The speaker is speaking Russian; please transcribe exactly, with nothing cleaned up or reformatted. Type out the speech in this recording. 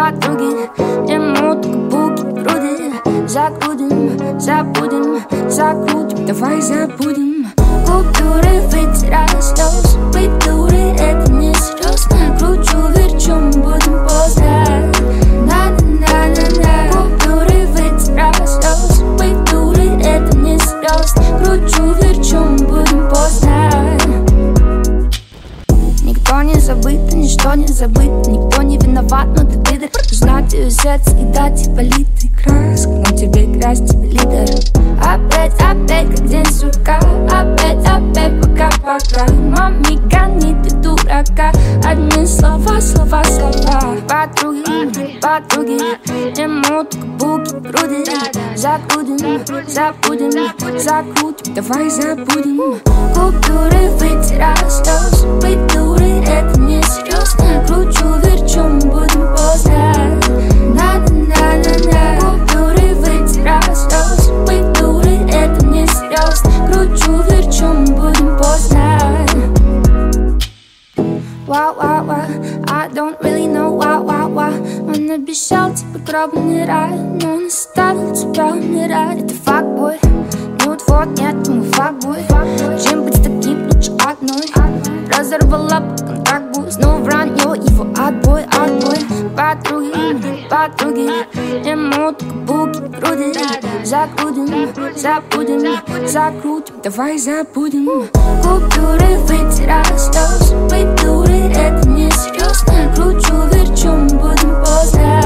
подруги, ему каблуки, груди. Закрутим, забудем, закрутим, давай забудем. Купюры вытираю слезы, придуры, это не серьезно. Кручу, верчу, мы будем поздно. На-на-на-на-на. Купюры вытираю слезы, придуры, это не серьезно. Кручу, верчу, мы будем поздно. Никто не забыт, ничто не забыто. Никто не виноват, но ты пидор. Узнать ее сердце и дать ей политый краск. Но тебе грязь, тебе лидер. Опять, опять, как день сурка. Опять, опять, пока-пока. Мами, гони ты дурака. Одни слова, слова, слова. Подруги, подруги, ему каблуки, груди. Закрутим, забудем, закрутим, давай забудем. Купюры вытираю слезы, придуры, это не серьезно. Кручу, верчу, мы будем поздно. На-на-на-на-на. Купюры вытираю слезы, придуры, это не серьезно. Кручу, верчу, мы будем поздно. Wow, wow, wow, I don't really know wow, wow, wow. Он обещал тебе гробный рай, но он оставил тебя умирать. Это факбой, нюд, вот нет, мы факбой. Чем быть таким лучше одной. Разорвала по контракту, снова вранье, его отбой, отбой. Подруги, подруги, ему каблуки, груди. Закрутим, забудем, закрутим, давай забудем. Купюры вытираю слезы, придуры, это не серьезно. Кручу, верчу, мы будем поздно.